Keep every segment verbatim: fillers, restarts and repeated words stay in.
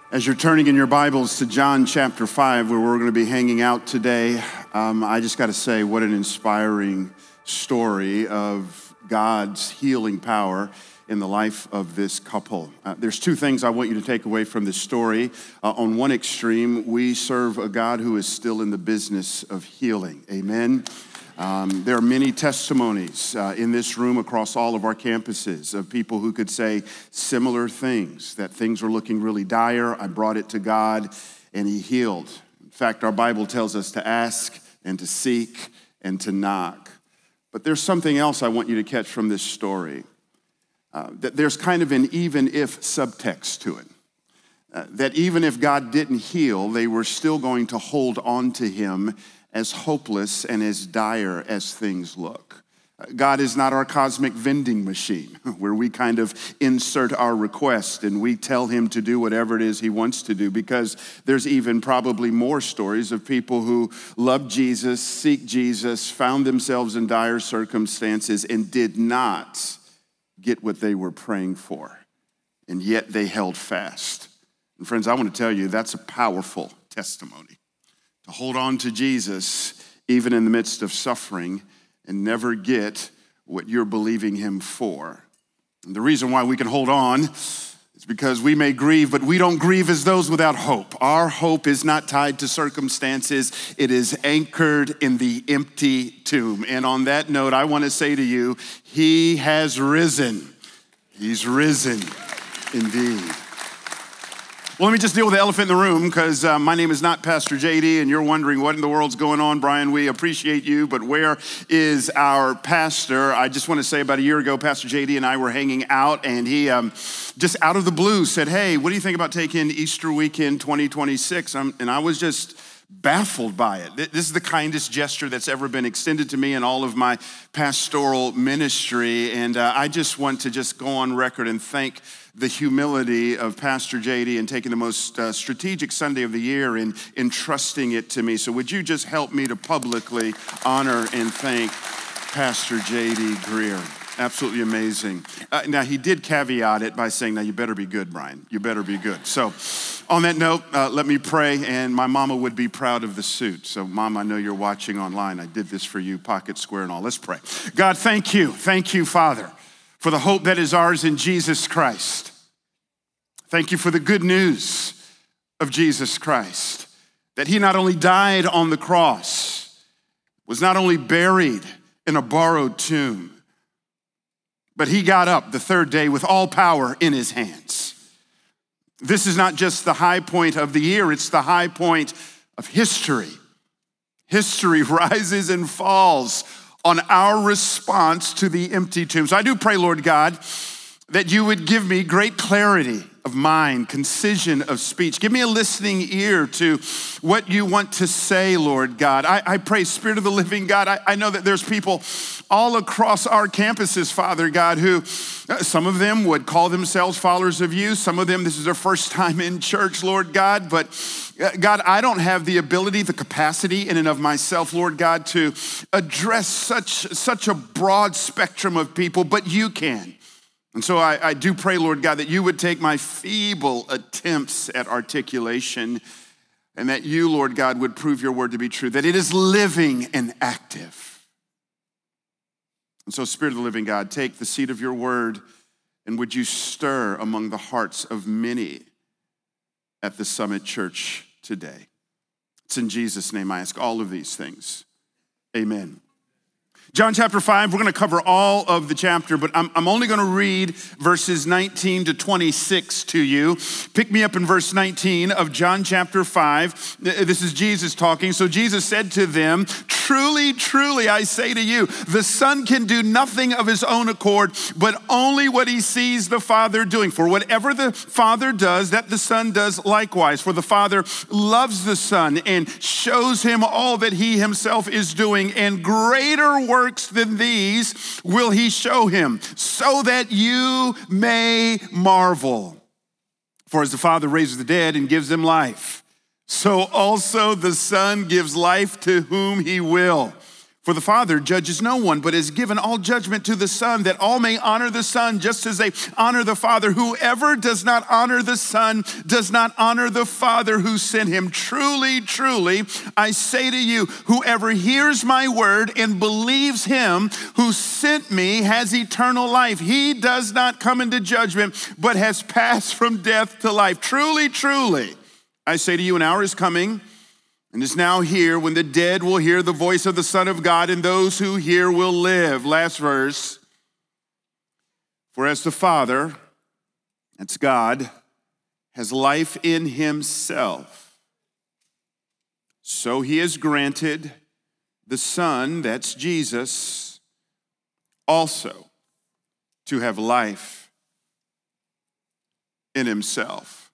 As you're turning in your Bibles to John chapter five, where we're going to be hanging out today, um, I just got to say, what an inspiring story of God's healing power in the life of this couple. Uh, there's two things I want you to take away from this story. Uh, on one extreme, we serve a God who is still in the business of healing. Amen. Um, there are many testimonies uh, in this room across all of our campuses of people who could say similar things, that things were looking really dire. I brought it to God and he healed. In fact, our Bible tells us to ask and to seek and to knock. But there's something else I want you to catch from this story. Uh, that there's kind of an even if subtext to it. Uh, that even if God didn't heal, they were still going to hold on to him as hopeless and as dire as things look. God is not our cosmic vending machine where we kind of insert our request and we tell him to do whatever it is he wants to do, because there's even probably more stories of people who love Jesus, seek Jesus, found themselves in dire circumstances and did not get what they were praying for, and yet they held fast. And friends, I want to tell you, that's a powerful testimony. To hold on to Jesus, even in the midst of suffering, and never get what you're believing him for. And the reason why we can hold on is because we may grieve, but we don't grieve as those without hope. Our hope is not tied to circumstances. It is anchored in the empty tomb. And on that note, I want to say to you, he has risen. He's risen indeed. Well, let me just deal with the elephant in the room, because uh, my name is not Pastor J D, and you're wondering what in the world's going on. Brian, we appreciate you, but where is our pastor? I just want to say about a year ago, Pastor J D and I were hanging out, and he um, just out of the blue said, hey, what do you think about taking Easter weekend twenty twenty-six? Um, and I was just baffled by it. This is the kindest gesture that's ever been extended to me in all of my pastoral ministry, and uh, I just want to just go on record and thank the humility of Pastor J D and taking the most uh, strategic Sunday of the year and entrusting it to me. So would you just help me to publicly honor and thank Pastor J D Greer? Absolutely amazing. Uh, now, he did caveat it by saying, now you better be good, Brian. You better be good. So on that note, uh, let me pray, and my mama would be proud of the suit. So Mom, I know you're watching online. I did this for you, pocket square and all. Let's pray. God, thank you. Thank you, Father, for the hope that is ours in Jesus Christ. Thank you for the good news of Jesus Christ, that he not only died on the cross, was not only buried in a borrowed tomb, but he got up the third day with all power in his hands. This is not just the high point of the year, it's the high point of history. History rises and falls on our response to the empty tomb. So I do pray, Lord God, that you would give me great clarity of mind, concision of speech. Give me a listening ear to what you want to say, Lord God. I, I pray, Spirit of the living God, I, I know that there's people all across our campuses, Father God, who uh, some of them would call themselves followers of you. Some of them, this is their first time in church, Lord God. But uh, God, I don't have the ability, the capacity in and of myself, Lord God, to address such, such a broad spectrum of people, but you can. And so I, I do pray, Lord God, that you would take my feeble attempts at articulation and that you, Lord God, would prove your word to be true, that it is living and active. And so, Spirit of the living God, take the seed of your word and would you stir among the hearts of many at the Summit Church today. It's in Jesus' name I ask all of these things. Amen. John chapter five, we're going to cover all of the chapter, but I'm, I'm only going to read verses nineteen to twenty-six to you. Pick me up in verse nineteen of John chapter five. This is Jesus talking. So Jesus said to them, truly, truly, I say to you, the Son can do nothing of his own accord, but only what he sees the Father doing. For whatever the Father does, that the Son does likewise. For the Father loves the Son and shows him all that he himself is doing, and greater works than these will he show him, so that you may marvel. For as the Father raises the dead and gives them life, so also the Son gives life to whom he will. For the Father judges no one, but has given all judgment to the Son, that all may honor the Son just as they honor the Father. Whoever does not honor the Son does not honor the Father who sent him. Truly, truly, I say to you, whoever hears my word and believes him who sent me has eternal life. He does not come into judgment, but has passed from death to life. Truly, truly, I say to you, an hour is coming, and is now here, when the dead will hear the voice of the Son of God, and those who hear will live. Last verse. For as the Father, that's God, has life in himself, so he has granted the Son, that's Jesus, also to have life in himself.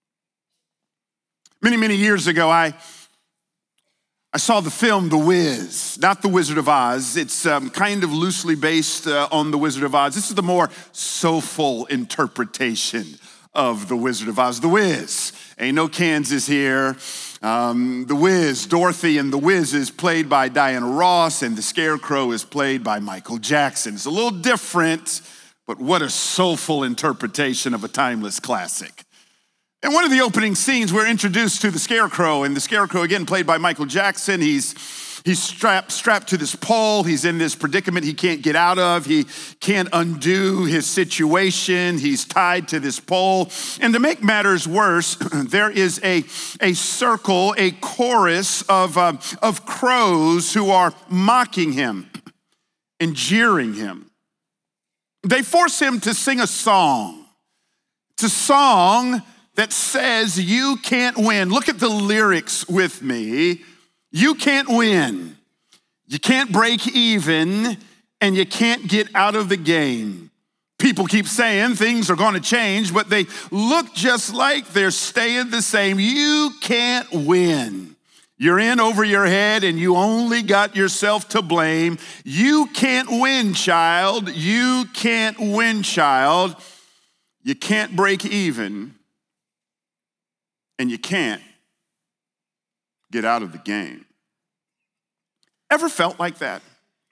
Many, many years ago, I I saw the film The Wiz, not The Wizard of Oz. It's um, kind of loosely based uh, on The Wizard of Oz. This is the more soulful interpretation of The Wizard of Oz. The Wiz, ain't no Kansas here. Um, the Wiz, Dorothy and the Wiz is played by Diana Ross, and the Scarecrow is played by Michael Jackson. It's a little different, but what a soulful interpretation of a timeless classic. In one of the opening scenes, we're introduced to the Scarecrow, and the Scarecrow, again, played by Michael Jackson. He's he's strapped, strapped to this pole. He's in this predicament he can't get out of. He can't undo his situation. He's tied to this pole. And to make matters worse, there is a, a circle, a chorus of, uh, of crows who are mocking him and jeering him. They force him to sing a song. It's a song that says you can't win. Look at the lyrics with me. You can't win. You can't break even, and you can't get out of the game. People keep saying things are going to change, but they look just like they're staying the same. You can't win. You're in over your head, and you only got yourself to blame. You can't win, child. You can't win, child. You can't break even, and you can't get out of the game. Ever felt like that?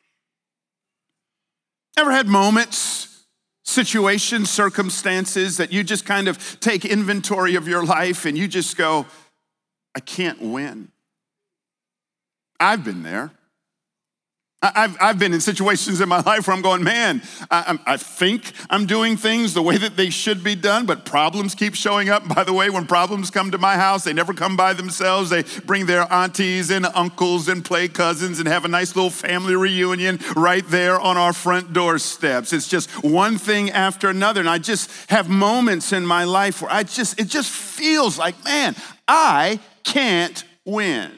Ever had moments, situations, circumstances that you just kind of take inventory of your life and you just go, I can't win? I've been there. I've, I've been in situations in my life where I'm going, man, I, I think I'm doing things the way that they should be done, but problems keep showing up. By the way, when problems come to my house, they never come by themselves. They bring their aunties and uncles and play cousins and have a nice little family reunion right there on our front doorsteps. It's just one thing after another. And I just have moments in my life where I just, it just feels like, man, I can't win.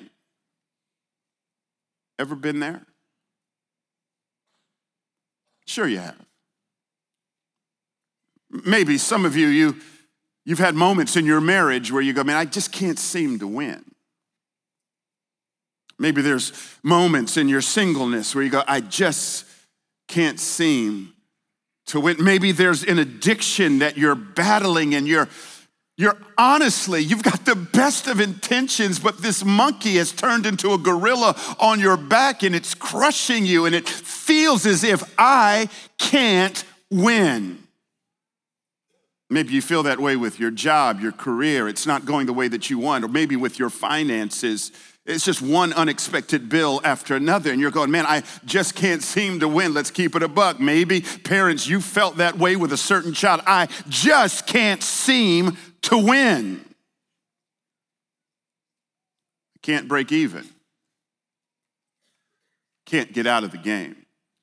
Ever been there? Sure you have. Maybe some of you, you, you've had moments in your marriage where you go, man, I just can't seem to win. Maybe there's moments in your singleness where you go, I just can't seem to win. Maybe there's an addiction that you're battling and you're You're honestly, you've got the best of intentions, but this monkey has turned into a gorilla on your back and it's crushing you and it feels as if I can't win. Maybe you feel that way with your job, your career. It's not going the way that you want, or maybe with your finances. It's just one unexpected bill after another, and you're going, man, I just can't seem to win. Let's keep it a buck. Maybe, parents, you felt that way with a certain child. I just can't seem to win. Can't break even. Can't get out of the game.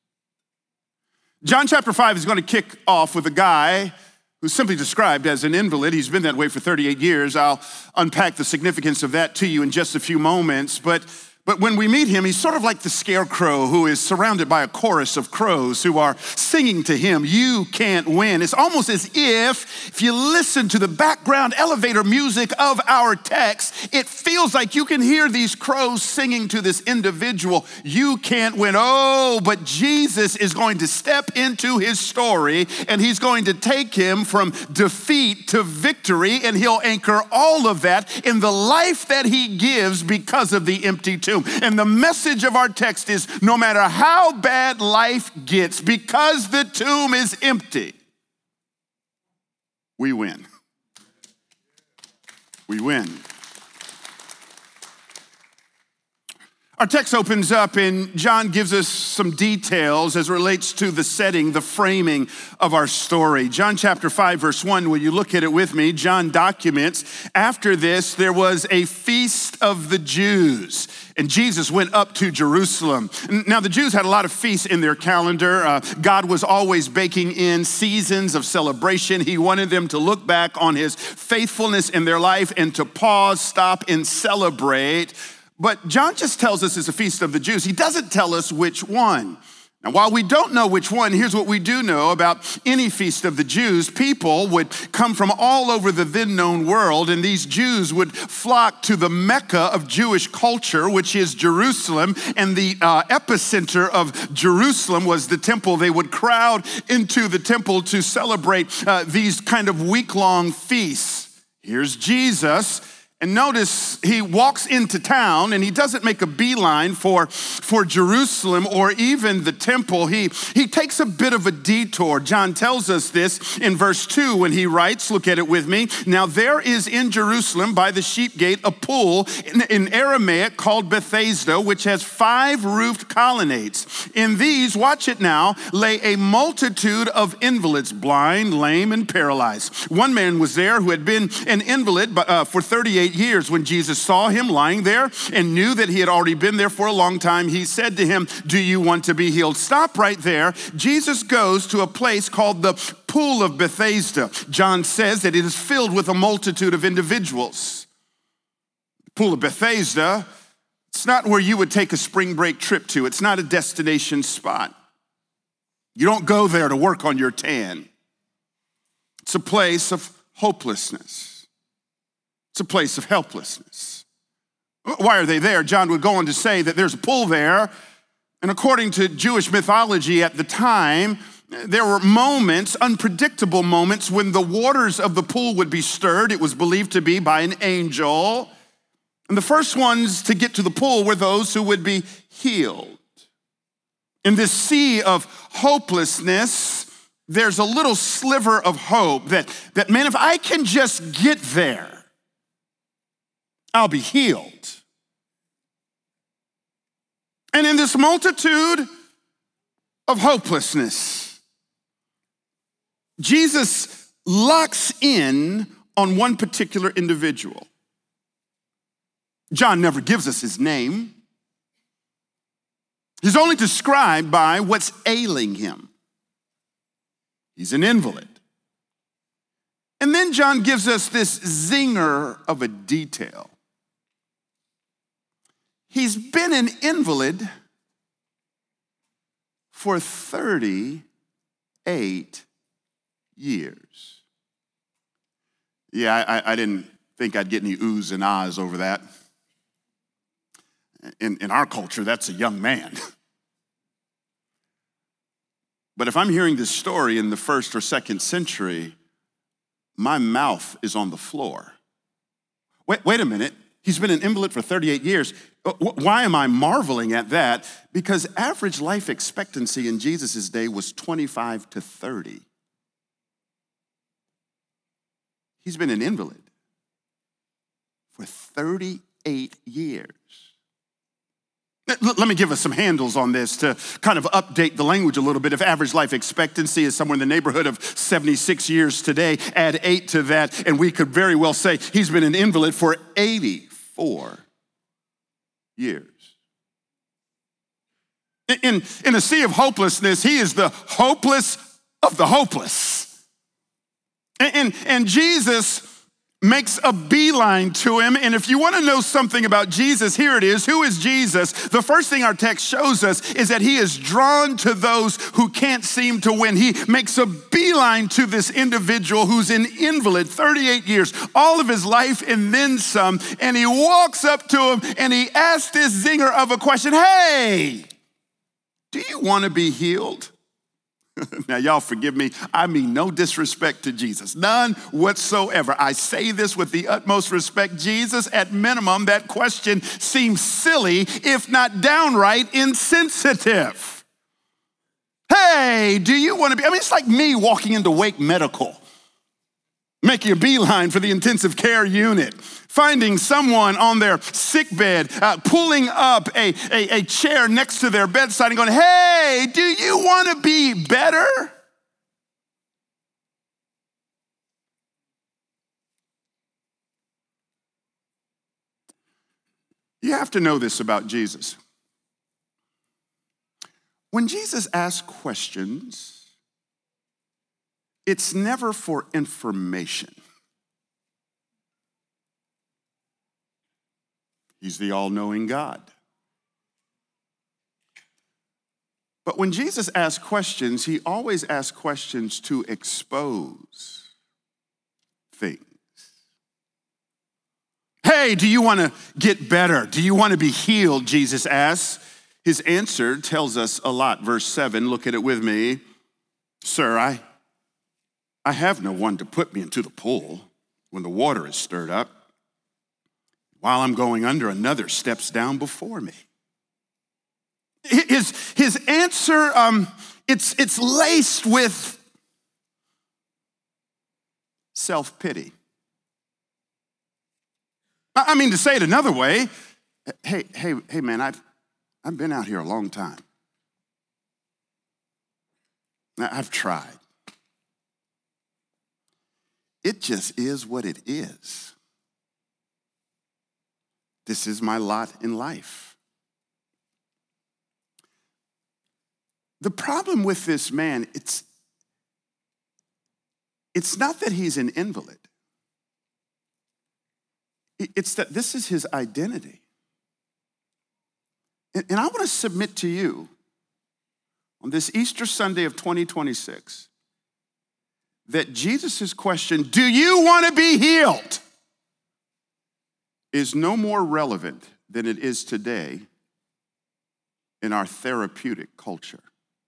John chapter five is going to kick off with a guy who's simply described as an invalid. He's been that way for thirty-eight years. I'll unpack the significance of that to you in just a few moments. But, but when we meet him, he's sort of like the Scarecrow who is surrounded by a chorus of crows who are singing to him, you can't win. It's almost as if, if you listen to the background elevator music of our text, it feels like you can hear these crows singing to this individual, you can't win. Oh, but Jesus is going to step into his story and he's going to take him from defeat to victory, and he'll anchor all of that in the life that he gives because of the empty tomb. tomb. And the message of our text is no matter how bad life gets, because the tomb is empty, we win. We win. Our text opens up and John gives us some details as it relates to the setting, the framing of our story. John chapter five, verse one, will you look at it with me? John documents, after this, there was a feast of the Jews, and Jesus went up to Jerusalem. Now, the Jews had a lot of feasts in their calendar. Uh, God was always baking in seasons of celebration. He wanted them to look back on his faithfulness in their life and to pause, stop, and celebrate. But John just tells us it's a feast of the Jews. He doesn't tell us which one. Now, while we don't know which one, here's what we do know about any feast of the Jews. People would come from all over the then known world, and these Jews would flock to the Mecca of Jewish culture, which is Jerusalem. And the uh, epicenter of Jerusalem was the temple. They would crowd into the temple to celebrate uh, these kind of week-long feasts. Here's Jesus. And notice he walks into town and he doesn't make a beeline for, for Jerusalem or even the temple. He, he takes a bit of a detour. John tells us this in verse two when he writes, look at it with me. Now there is in Jerusalem by the sheep gate a pool in, in Aramaic called Bethesda, which has five roofed colonnades. In these, watch it now, lay a multitude of invalids, blind, lame, and paralyzed. One man was there who had been an invalid uh, for thirty-eight years. When Jesus saw him lying there and knew that he had already been there for a long time, he said to him, do you want to be healed? Stop right there. Jesus goes to a place called the Pool of Bethesda. John says that it is filled with a multitude of individuals. The Pool of Bethesda, it's not where you would take a spring break trip to. It's not a destination spot. You don't go there to work on your tan. It's a place of hopelessness. It's a place of helplessness. Why are they there? John would go on to say that there's a pool there, and according to Jewish mythology at the time, there were moments, unpredictable moments, when the waters of the pool would be stirred. It was believed to be by an angel. And the first ones to get to the pool were those who would be healed. In this sea of hopelessness, there's a little sliver of hope that, that man, if I can just get there, I'll be healed. And in this multitude of hopelessness, Jesus locks in on one particular individual. John never gives us his name. He's only described by what's ailing him. He's an invalid. And then John gives us this zinger of a detail. He's been an invalid for thirty-eight years. Yeah, I, I didn't think I'd get any oohs and ahs over that. In, in our culture, that's a young man. But if I'm hearing this story in the first or second century, my mouth is on the floor. Wait, wait a minute. He's been an invalid for thirty-eight years. Why am I marveling at that? Because average life expectancy in Jesus' day was twenty-five to thirty. He's been an invalid for thirty-eight years. Let me give us some handles on this to kind of update the language a little bit. If average life expectancy is somewhere in the neighborhood of seventy-six years today, add eight to that, and we could very well say he's been an invalid for eighty-four years. In, in a sea of hopelessness, he is the hopeless of the hopeless. And, and, and Jesus makes a beeline to him. And if you want to know something about Jesus, here it is. Who is Jesus? The first thing our text shows us is that he is drawn to those who can't seem to win. He makes a beeline to this individual who's an invalid, thirty-eight years, all of his life and then some. And he walks up to him and he asks this zinger of a question. Hey, do you want to be healed? Now, y'all forgive me. I mean no disrespect to Jesus, none whatsoever. I say this with the utmost respect. Jesus, at minimum, that question seems silly, if not downright insensitive. Hey, do you want to be? I mean, it's like me walking into Wake Medical, making a beeline for the intensive care unit, finding someone on their sick bed, uh, pulling up a, a, a chair next to their bedside and going, hey, do you want to be better? You have to know this about Jesus. When Jesus asks questions, it's never for information. He's the all-knowing God. But when Jesus asks questions, he always asks questions to expose things. Hey, do you want to get better? Do you want to be healed? Jesus asks. His answer tells us a lot. Verse seven, look at it with me. Sir, I, I have no one to put me into the pool when the water is stirred up. While I'm going under, another steps down before me. His, his answer, um, it's, it's laced with self-pity. I mean, to say it another way, hey, hey, hey, man, I've, I've been out here a long time. I've tried. It just is what it is. This is my lot in life. The problem with this man, it's, it's not that he's an invalid. It's that this is his identity. And, and I want to submit to you on this Easter Sunday of twenty twenty-six that Jesus' question, do you want to be healed? Is no more relevant than it is today in our therapeutic culture.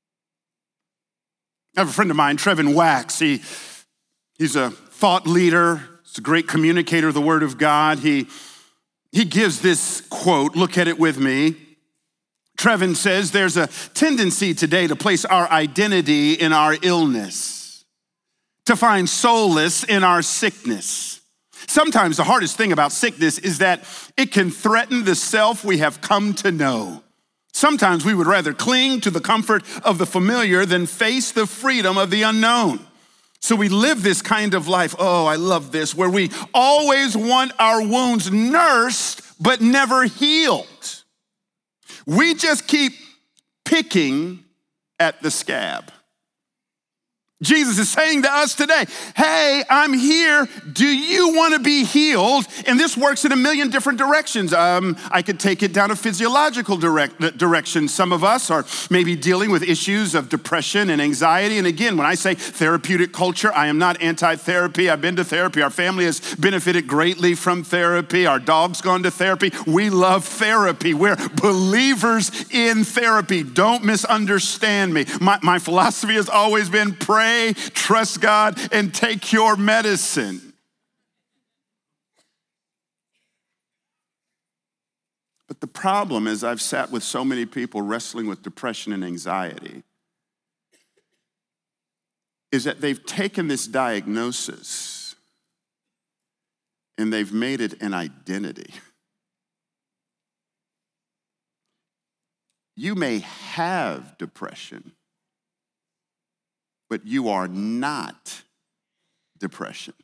I have a friend of mine, Trevin Wax. He, he's a thought leader. He's a great communicator of the Word of God. He, he gives this quote. Look at it with me. Trevin says, there's a tendency today to place our identity in our illness, to find solace in our sickness. Sometimes the hardest thing about sickness is that it can threaten the self we have come to know. Sometimes we would rather cling to the comfort of the familiar than face the freedom of the unknown. So we live this kind of life, oh, I love this, where we always want our wounds nursed but never healed. We just keep picking at the scab. Jesus is saying to us today, hey, I'm here. Do you want to be healed? And this works in a million different directions. Um, I could take it down a physiological direct, direction. Some of us are maybe dealing with issues of depression and anxiety. And again, when I say therapeutic culture, I am not anti-therapy. I've been to therapy. Our family has benefited greatly from therapy. Our dog's gone to therapy. We love therapy. We're believers in therapy. Don't misunderstand me. My, my philosophy has always been pray, trust God, and take your medicine. But the problem is I've sat with so many people wrestling with depression and anxiety is that they've taken this diagnosis and they've made it an identity. You may have depression, but you are not depression.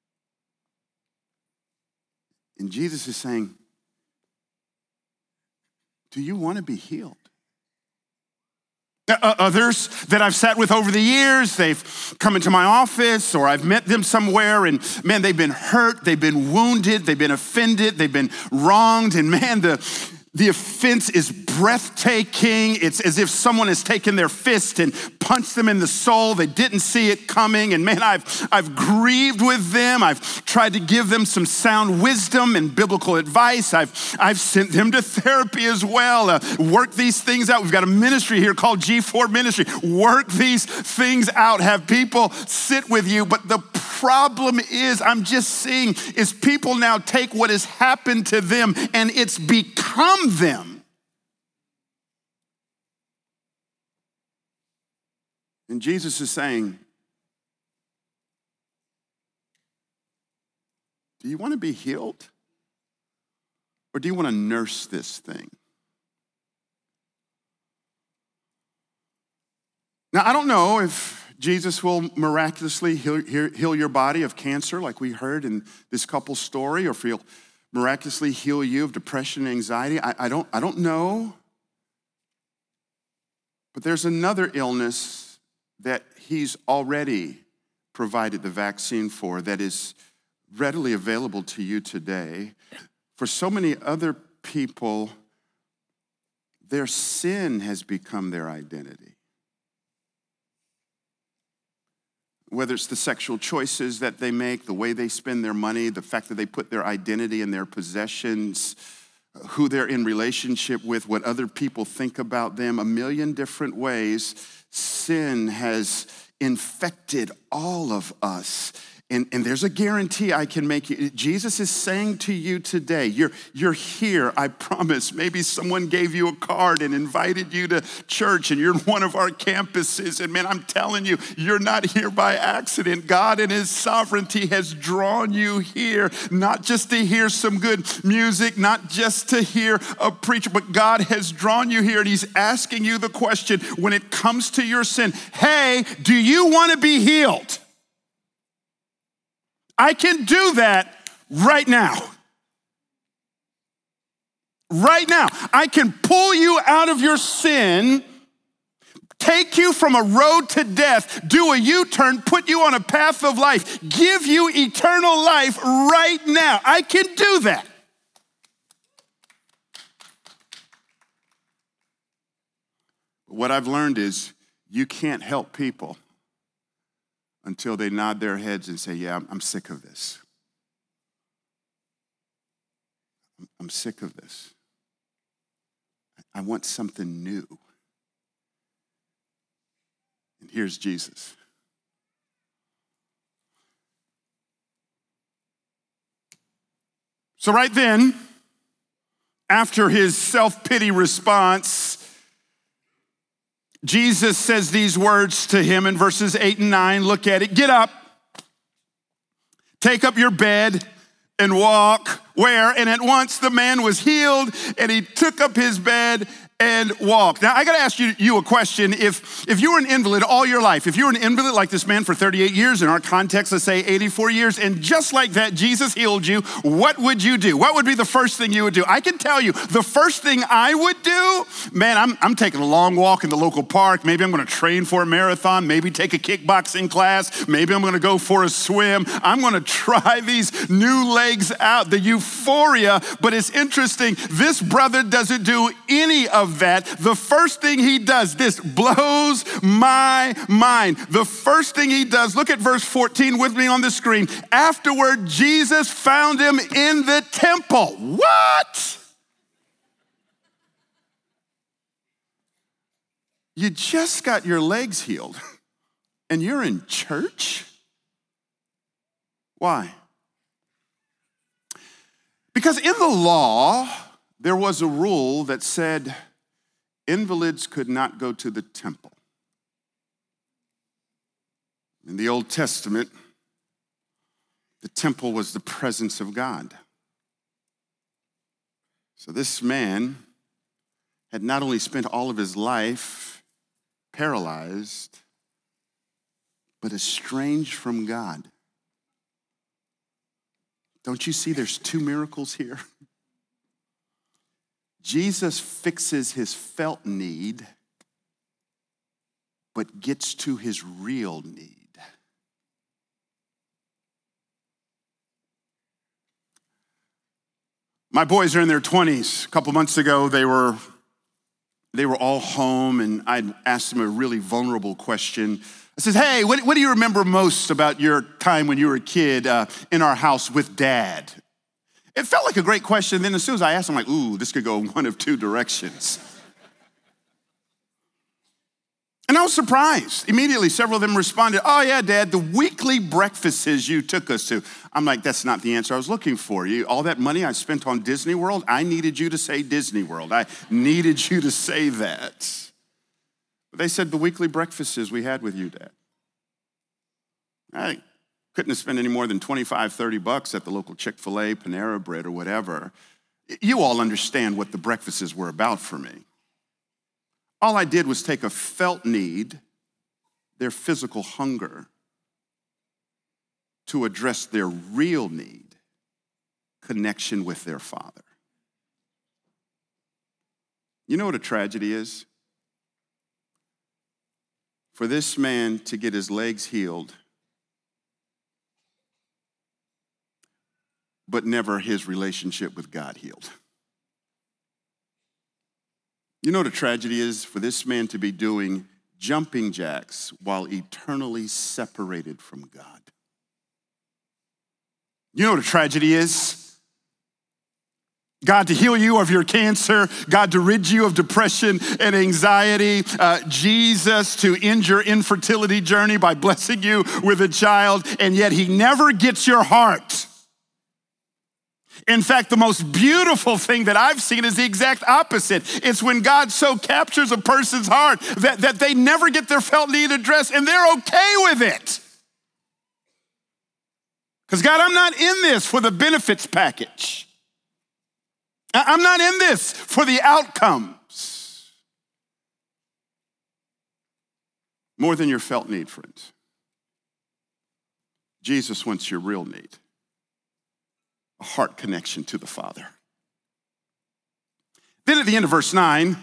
And Jesus is saying, do you want to be healed? Uh, others that I've sat with over the years, they've come into my office or I've met them somewhere and man, they've been hurt, they've been wounded, they've been offended, they've been wronged, and man, the, the offense is breathtaking. It's as if someone has taken their fist and punched them in the soul. They didn't see it coming. And man, I've, I've grieved with them. I've tried to give them some sound wisdom and biblical advice. I've, I've sent them to therapy as well. Uh, work these things out. We've got a ministry here called G four Ministry. Work these things out. Have people sit with you. But the problem is, I'm just seeing, is people now take what has happened to them and it's become them. And Jesus is saying, do you want to be healed? Or do you want to nurse this thing? Now, I don't know if Jesus will miraculously heal, heal your body of cancer like we heard in this couple's story, or if he'll miraculously heal you of depression and anxiety. I, I, don't, I don't know. But there's another illness that he's already provided the vaccine for that is readily available to you today. For so many other people, their sin has become their identity. Whether it's the sexual choices that they make, the way they spend their money, the fact that they put their identity in their possessions, who they're in relationship with, what other people think about them, a million different ways, sin has infected all of us. And, and there's a guarantee I can make you. Jesus is saying to you today, you're, you're here, I promise. Maybe someone gave you a card and invited you to church and you're in one of our campuses. And man, I'm telling you, you're not here by accident. God in his sovereignty has drawn you here, not just to hear some good music, not just to hear a preacher, but God has drawn you here and he's asking you the question when it comes to your sin, hey, do you want to be healed? I can do that right now. Right now. I can pull you out of your sin, take you from a road to death, do a U-turn, put you on a path of life, give you eternal life right now. I can do that. What I've learned is you can't help people until they nod their heads and say, yeah, I'm sick of this. I'm sick of this. I want something new. And here's Jesus. So right then, after his self-pity response, Jesus says these words to him in verses eight and nine. Look at it. Get up, take up your bed and walk. Where? And at once the man was healed and he took up his bed and walked. Now, I got to ask you, you a question. If, if you were an invalid all your life, if you were an invalid like this man for thirty-eight years, in our context, let's say eighty-four years, and just like that, Jesus healed you, what would you do? What would be the first thing you would do? I can tell you, the first thing I would do, man, I'm, I'm taking a long walk in the local park. Maybe I'm going to train for a marathon, maybe take a kickboxing class. Maybe I'm going to go for a swim. I'm going to try these new legs out, the euphoria. But it's interesting, this brother doesn't do any of that. The first thing he does, this blows my mind. The first thing he does, look at verse fourteen with me on the screen. Afterward, Jesus found him in the temple. What? You just got your legs healed and you're in church? Why? Because in the law, there was a rule that said invalids could not go to the temple. In the Old Testament, the temple was the presence of God. So this man had not only spent all of his life paralyzed, but estranged from God. Don't you see there's two miracles here? Jesus fixes his felt need, but gets to his real need. My boys are in their twenties. A couple months ago, they were they were all home, and I'd asked them a really vulnerable question. I said, hey, what, what do you remember most about your time when you were a kid uh, in our house with Dad? It felt like a great question. Then as soon as I asked, I'm like, ooh, this could go one of two directions. And I was surprised. Immediately, several of them responded, oh yeah, Dad, the weekly breakfasts you took us to. I'm like, that's not the answer I was looking for. You, all that money I spent on Disney World, I needed you to say Disney World. I needed you to say that. But they said the weekly breakfasts we had with you, Dad. I couldn't have spent any more than twenty-five, thirty bucks at the local Chick-fil-A, Panera Bread, or whatever. You all understand what the breakfasts were about for me. All I did was take a felt need, their physical hunger, to address their real need, connection with their Father. You know what a tragedy is? For this man to get his legs healed, but never his relationship with God healed. You know what a tragedy is? For this man to be doing jumping jacks while eternally separated from God. You know what a tragedy is? God to heal you of your cancer, God to rid you of depression and anxiety, uh, Jesus to end your infertility journey by blessing you with a child, and yet he never gets your heart. In fact, the most beautiful thing that I've seen is the exact opposite. It's when God so captures a person's heart that, that they never get their felt need addressed and they're okay with it. Because God, I'm not in this for the benefits package. I'm not in this for the outcomes. More than your felt need, friends. Jesus wants your real need. A heart connection to the Father. Then at the end of verse nine,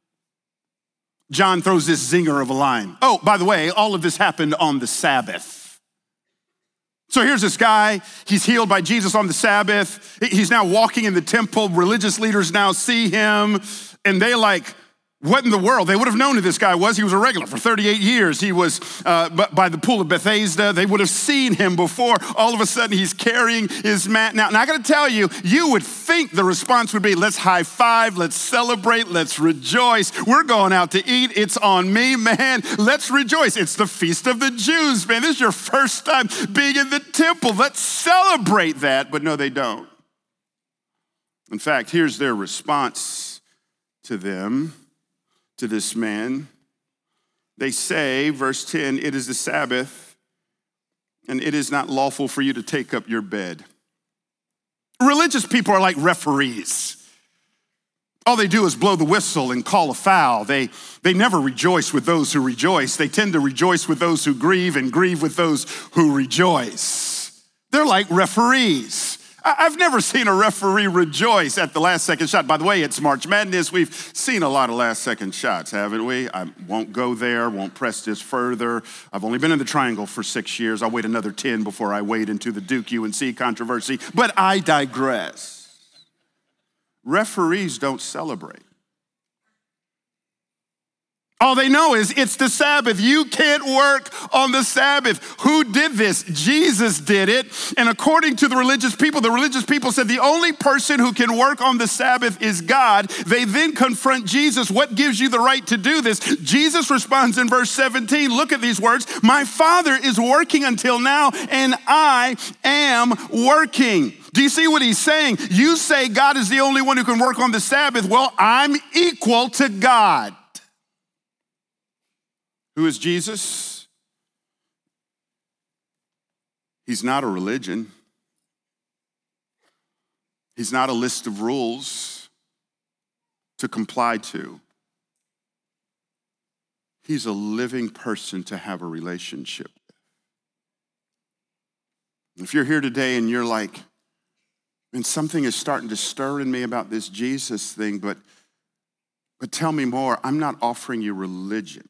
John throws this zinger of a line. Oh, by the way, all of this happened on the Sabbath. So here's this guy, he's healed by Jesus on the Sabbath. He's now walking in the temple. Religious leaders now see him, and they like, what in the world? They would have known who this guy was. He was a regular for thirty-eight years. He was uh, by the pool of Bethesda. They would have seen him before. All of a sudden, he's carrying his mat. Now, now I got to tell you, you would think the response would be, let's high five, let's celebrate, let's rejoice. We're going out to eat. It's on me, man. Let's rejoice. It's the feast of the Jews, man. This is your first time being in the temple. Let's celebrate that. But no, they don't. In fact, here's their response to them. To this man. They say, verse ten, it is the Sabbath, and it is not lawful for you to take up your bed. Religious people are like referees. All they do is blow the whistle and call a foul. They, they never rejoice with those who rejoice. They tend to rejoice with those who grieve and grieve with those who rejoice. They're like referees. I've never seen a referee rejoice at the last second shot. By the way, it's March Madness. We've seen a lot of last second shots, haven't we? I won't go there, won't press this further. I've only been in the triangle for six years. I'll wait another ten before I wade into the Duke U N C controversy, but I digress. Referees don't celebrate. All they know is it's the Sabbath. You can't work on the Sabbath. Who did this? Jesus did it. And according to the religious people, the religious people said the only person who can work on the Sabbath is God. They then confront Jesus. What gives you the right to do this? Jesus responds in verse seventeen. Look at these words. My Father is working until now, and I am working. Do you see what he's saying? You say God is the only one who can work on the Sabbath. Well, I'm equal to God. Who is Jesus? He's not a religion. He's not a list of rules to comply to. He's a living person to have a relationship with. If you're here today and you're like, and something is starting to stir in me about this Jesus thing, but, but tell me more, I'm not offering you religion.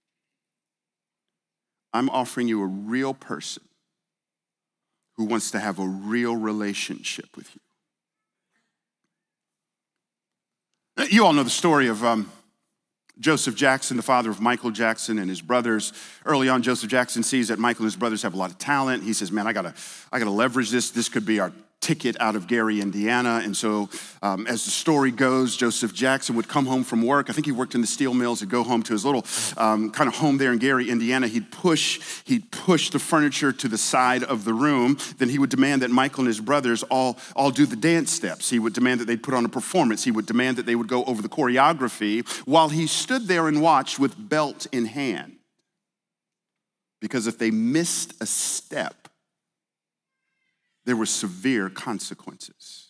I'm offering you a real person who wants to have a real relationship with you. You all know the story of um, Joseph Jackson, the father of Michael Jackson and his brothers. Early on, Joseph Jackson sees that Michael and his brothers have a lot of talent. He says, man, I gotta, I gotta leverage this. This could be our ticket out of Gary, Indiana. And so um, as the story goes, Joseph Jackson would come home from work. I think he worked in the steel mills. He'd go home to his little um, kind of home there in Gary, Indiana. He'd push, he'd push the furniture to the side of the room. Then he would demand that Michael and his brothers all, all do the dance steps. He would demand that they'd put on a performance. He would demand that they would go over the choreography while he stood there and watched with belt in hand. Because if they missed a step, there were severe consequences.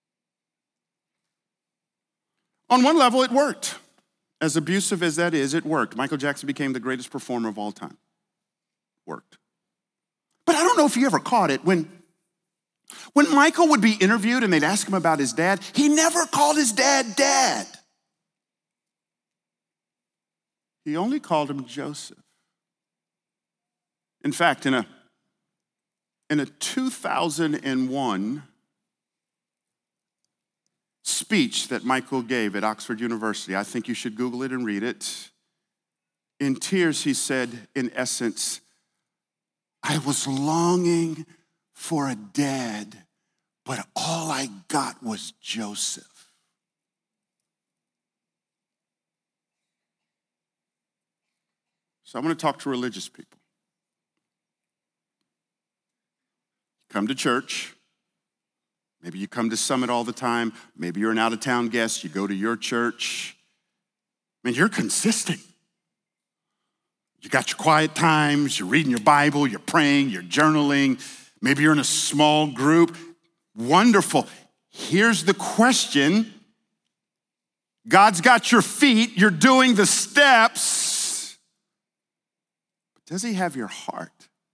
On one level, it worked. As abusive as that is, it worked. Michael Jackson became the greatest performer of all time. Worked. But I don't know if you ever caught it. When, when Michael would be interviewed and they'd ask him about his dad, he never called his dad dad. He only called him Joseph. In fact, in a In a two thousand one speech that Michael gave at Oxford University, I think you should Google it and read it. In tears, he said, in essence, I was longing for a dad, but all I got was Joseph. So I'm going to talk to religious people. Come to church. Maybe you come to Summit all the time. Maybe you're an out-of-town guest. You go to your church. I mean, you're consistent. You got your quiet times. You're reading your Bible. You're praying. You're journaling. Maybe you're in a small group. Wonderful. Here's the question. God's got your feet. You're doing the steps. But does he have your heart?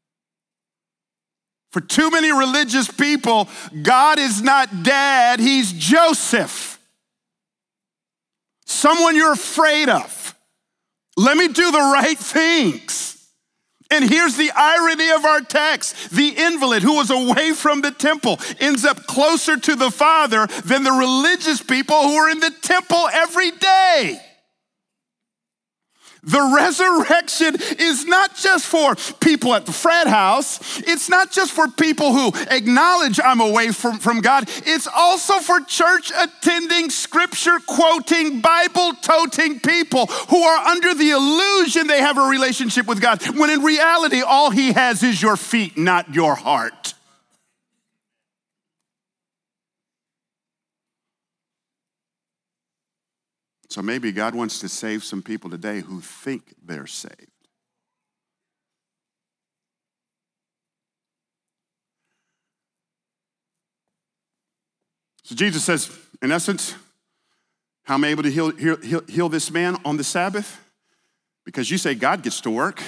For too many religious people, God is not dad, he's Joseph. Someone you're afraid of. Let me do the right things. And here's the irony of our text. The invalid who was away from the temple ends up closer to the Father than the religious people who are in the temple every day. The resurrection is not just for people at the frat house. It's not just for people who acknowledge I'm away from, from God. It's also for church-attending, scripture-quoting, Bible-toting people who are under the illusion they have a relationship with God, when in reality, all he has is your feet, not your heart. So maybe God wants to save some people today who think they're saved. So Jesus says, in essence, how am I able to heal, heal, heal this man on the Sabbath? Because you say God gets to work.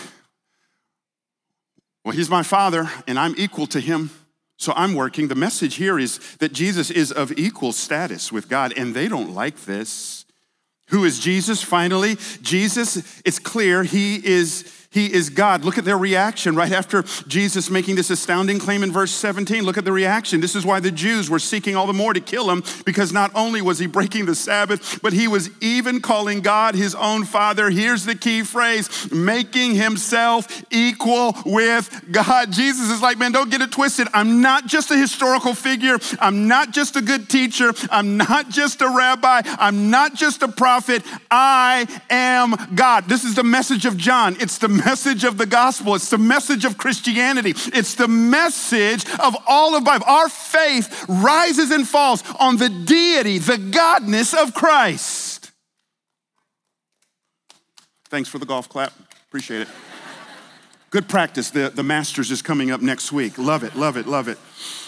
Well, he's my Father, and I'm equal to him, so I'm working. The message here is that Jesus is of equal status with God, and they don't like this. Who is Jesus? Finally, Jesus, it's clear, he is He is God. Look at their reaction right after Jesus making this astounding claim in verse seventeen. Look at the reaction. This is why the Jews were seeking all the more to kill him, because not only was he breaking the Sabbath, but he was even calling God his own Father. Here's the key phrase, making himself equal with God. Jesus is like, man, don't get it twisted. I'm not just a historical figure. I'm not just a good teacher. I'm not just a rabbi. I'm not just a prophet. I am God. This is the message of John. It's the message of the gospel. It's the message of Christianity. It's the message of all of Bible. Our faith rises and falls on the deity, the godness of Christ. Thanks for the golf clap. Appreciate it. Good practice. The, the Masters is coming up next week. Love it, love it, love it.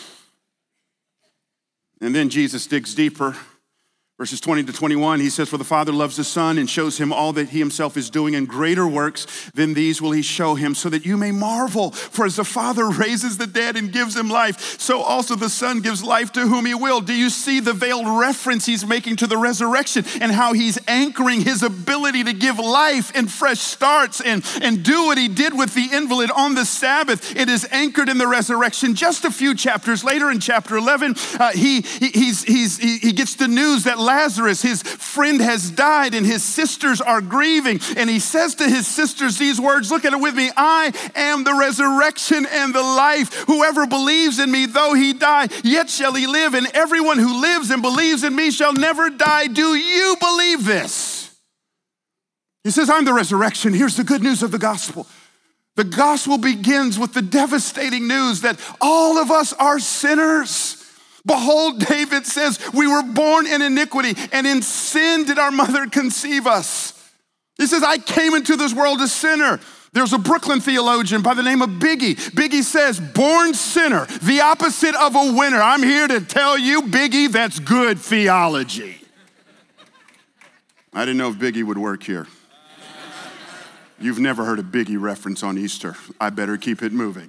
And then Jesus digs deeper. Verses twenty to twenty-one, he says, for the Father loves the Son and shows him all that he himself is doing, and greater works than these will he show him, so that you may marvel. For as the Father raises the dead and gives them life, so also the Son gives life to whom he will. Do you see the veiled reference he's making to the resurrection and how he's anchoring his ability to give life and fresh starts and, and do what he did with the invalid on the Sabbath? It is anchored in the resurrection. Just a few chapters later, in chapter eleven, uh, he, he, he's, he's, he, he gets the news that Lazarus, his friend, has died and his sisters are grieving. And he says to his sisters these words, look at it with me, I am the resurrection and the life. Whoever believes in me, though he die, yet shall he live. And everyone who lives and believes in me shall never die. Do you believe this? He says, I'm the resurrection. Here's the good news of the gospel. The gospel begins with the devastating news that all of us are sinners. Behold, David says, we were born in iniquity, and in sin did our mother conceive us. He says, I came into this world a sinner. There's a Brooklyn theologian by the name of Biggie. Biggie says, born sinner, the opposite of a winner. I'm here to tell you, Biggie, that's good theology. I didn't know if Biggie would work here. You've never heard a Biggie reference on Easter. I better keep it moving.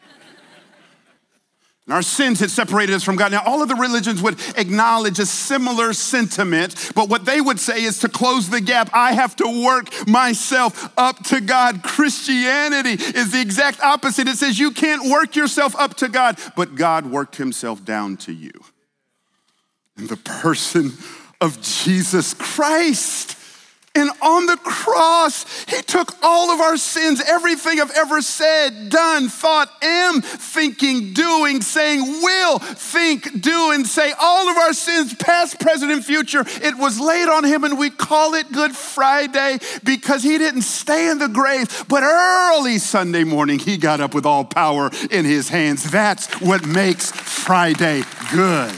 And our sins had separated us from God. Now, all of the religions would acknowledge a similar sentiment, but what they would say is to close the gap, I have to work myself up to God. Christianity is the exact opposite. It says you can't work yourself up to God, but God worked himself down to you in the person of Jesus Christ. And on the cross, he took all of our sins, everything I've ever said, done, thought, am, thinking, doing, saying, will, think, do, and say, all of our sins, past, present, and future, it was laid on him, and we call it Good Friday because he didn't stay in the grave, but early Sunday morning, he got up with all power in his hands. That's what makes Friday good.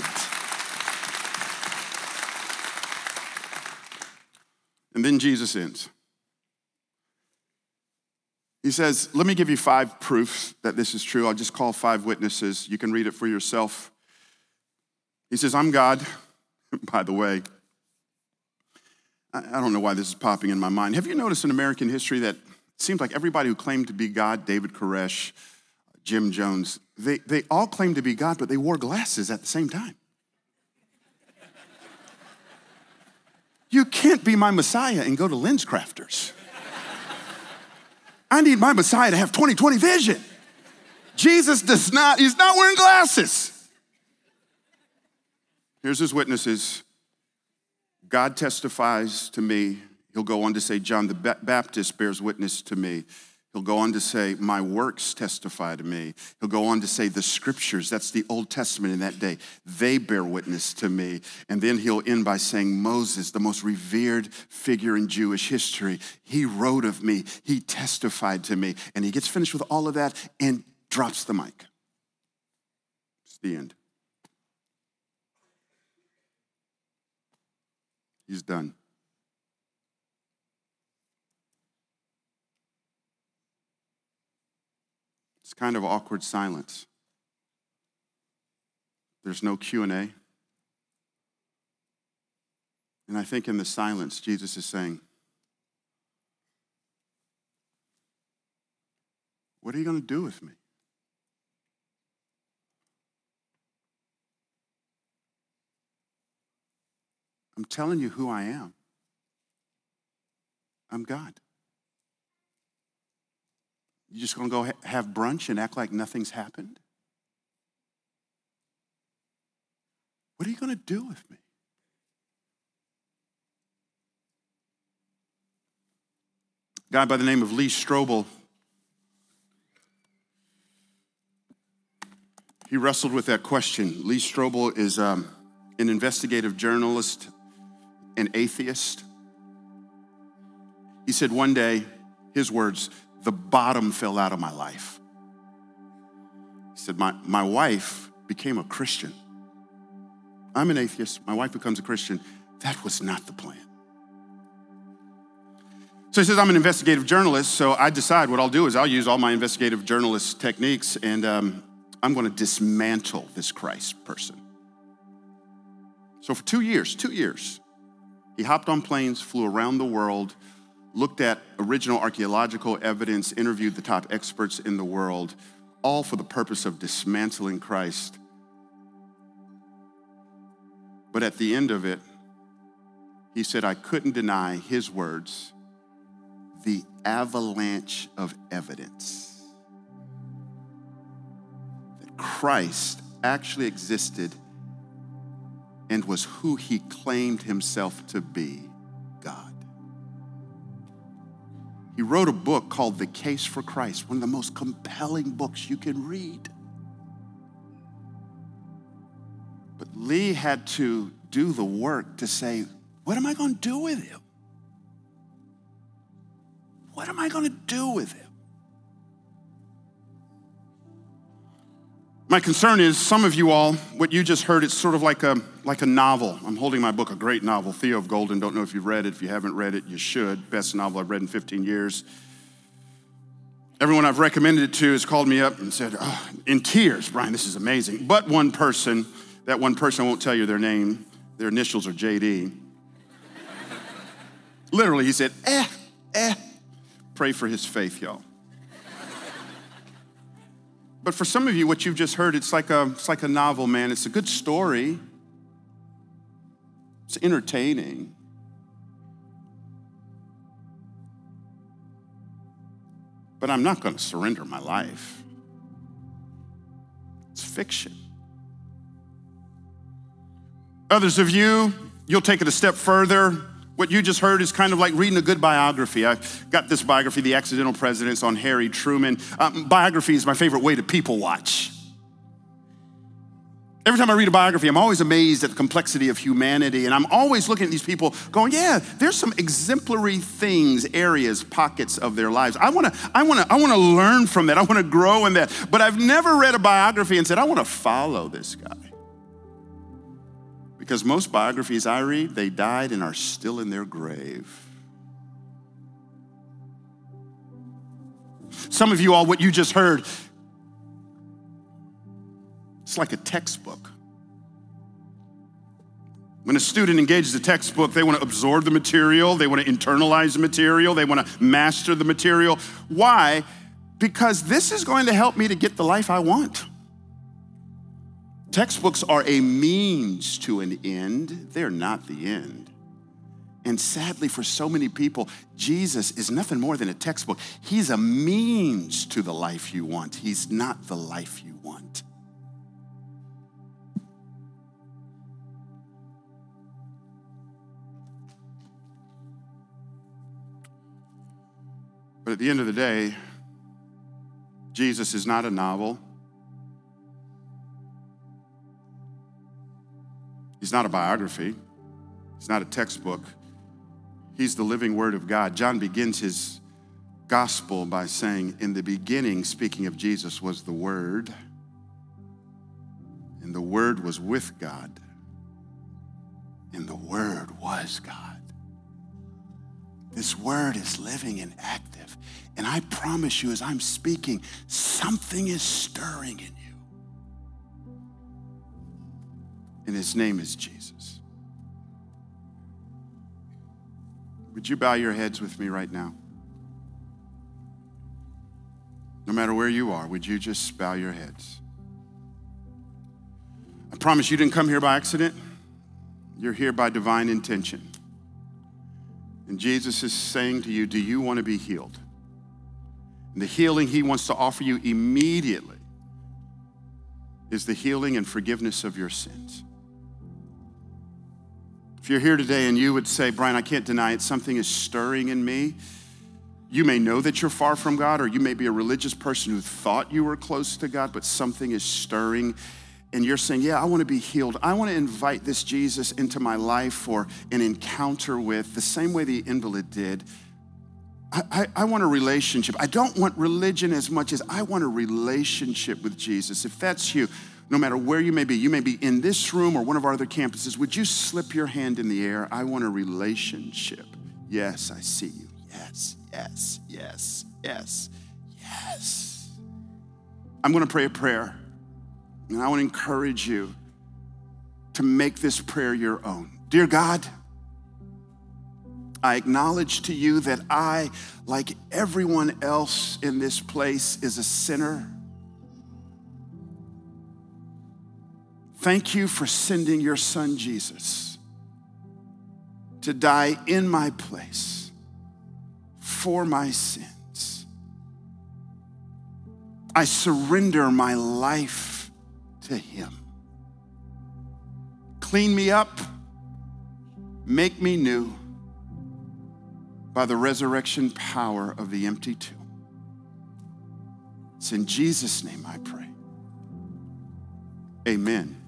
And then Jesus ends. He says, let me give you five proofs that this is true. I'll just call five witnesses. You can read it for yourself. He says, I'm God. By the way, I don't know why this is popping in my mind. Have you noticed in American history that it seems like everybody who claimed to be God, David Koresh, Jim Jones, they, they all claimed to be God, but they wore glasses at the same time. You can't be my Messiah and go to lens crafters. I need my Messiah to have twenty twenty vision. Jesus does not, he's not wearing glasses. Here's his witnesses. God testifies to me. He'll go on to say, John the Baptist bears witness to me. He'll go on to say, my works testify to me. He'll go on to say, the scriptures, that's the Old Testament in that day, they bear witness to me. And then he'll end by saying, Moses, the most revered figure in Jewish history, he wrote of me, he testified to me. And he gets finished with all of that and drops the mic. It's the end. He's done. It's kind of awkward silence. There's no Q and A. And I think in the silence, Jesus is saying, what are you going to do with me? I'm telling you who I am. I'm God. You just gonna go ha- have brunch and act like nothing's happened? What are you gonna do with me? A guy by the name of Lee Strobel, he wrestled with that question. Lee Strobel is um, an investigative journalist, an atheist. He said one day, his words, the bottom fell out of my life. He said, my, my wife became a Christian. I'm an atheist. My wife becomes a Christian. That was not the plan. So he says, I'm an investigative journalist, so I decide what I'll do is I'll use all my investigative journalist techniques, and um, I'm going to dismantle this Christ person. So for two years, two years, he hopped on planes, flew around the world, looked at original archaeological evidence, interviewed the top experts in the world, all for the purpose of dismantling Christ. But at the end of it, he said, I couldn't deny his words, the avalanche of evidence that Christ actually existed and was who he claimed himself to be, God. He wrote a book called The Case for Christ, one of the most compelling books you can read. But Lee had to do the work to say, what am I going to do with him? What am I going to do with him? My concern is some of you all, what you just heard, it's sort of like a, like a novel. I'm holding my book, a great novel, Theo of Golden. Don't know if you've read it. If you haven't read it, you should. Best novel I've read in fifteen years. Everyone I've recommended it to has called me up and said, oh, in tears, Brian, this is amazing. But one person, that one person, I won't tell you their name, their initials are J D. Literally, he said, eh, eh. Pray for his faith, y'all. But for some of you, what you've just heard, it's like a, it's like a novel, man. It's a good story. It's entertaining. But I'm not going to surrender my life. It's fiction. Others of you, you'll take it a step further. What you just heard is kind of like reading a good biography. I got this biography, The Accidental Presidents, on Harry Truman. Um, biography is my favorite way to people watch. Every time I read a biography, I'm always amazed at the complexity of humanity, and I'm always looking at these people going, yeah, there's some exemplary things, areas, pockets of their lives. I wanna, I wanna, I wanna learn from that. I wanna grow in that. But I've never read a biography and said, I wanna follow this guy. Because most biographies I read, they died and are still in their grave. Some of you all, what you just heard, it's like a textbook. When a student engages a textbook, they want to absorb the material, they want to internalize the material, they want to master the material. Why? Because this is going to help me to get the life I want. Textbooks are a means to an end. They're not the end. And sadly, for so many people, Jesus is nothing more than a textbook. He's a means to the life you want. He's not the life you want. But at the end of the day, Jesus is not a novel. He's not a biography. He's not a textbook. He's the living word of God. John begins his gospel by saying, in the beginning, speaking of Jesus, was the Word, and the Word was with God, and the Word was God. This Word is living and active, and I promise you, as I'm speaking, something is stirring in you. And his name is Jesus. Would you bow your heads with me right now? No matter where you are, would you just bow your heads? I promise you didn't come here by accident. You're here by divine intention. And Jesus is saying to you, do you want to be healed? And the healing he wants to offer you immediately is the healing and forgiveness of your sins. If you're here today and you would say, Brian, I can't deny it, something is stirring in me. You may know that you're far from God, or you may be a religious person who thought you were close to God, but something is stirring. And you're saying, yeah, I want to be healed. I want to invite this Jesus into my life for an encounter with, the same way the invalid did. I, I, I want a relationship. I don't want religion as much as I want a relationship with Jesus. If that's you, no matter where you may be, you may be in this room or one of our other campuses, would you slip your hand in the air? I want a relationship. Yes, I see you. Yes, yes, yes, yes, yes. I'm going to pray a prayer, and I want to encourage you to make this prayer your own. Dear God, I acknowledge to you that I, like everyone else in this place, is a sinner. Thank you for sending your son, Jesus, to die in my place for my sins. I surrender my life to him. Clean me up, make me new by the resurrection power of the empty tomb. It's in Jesus' name I pray. Amen.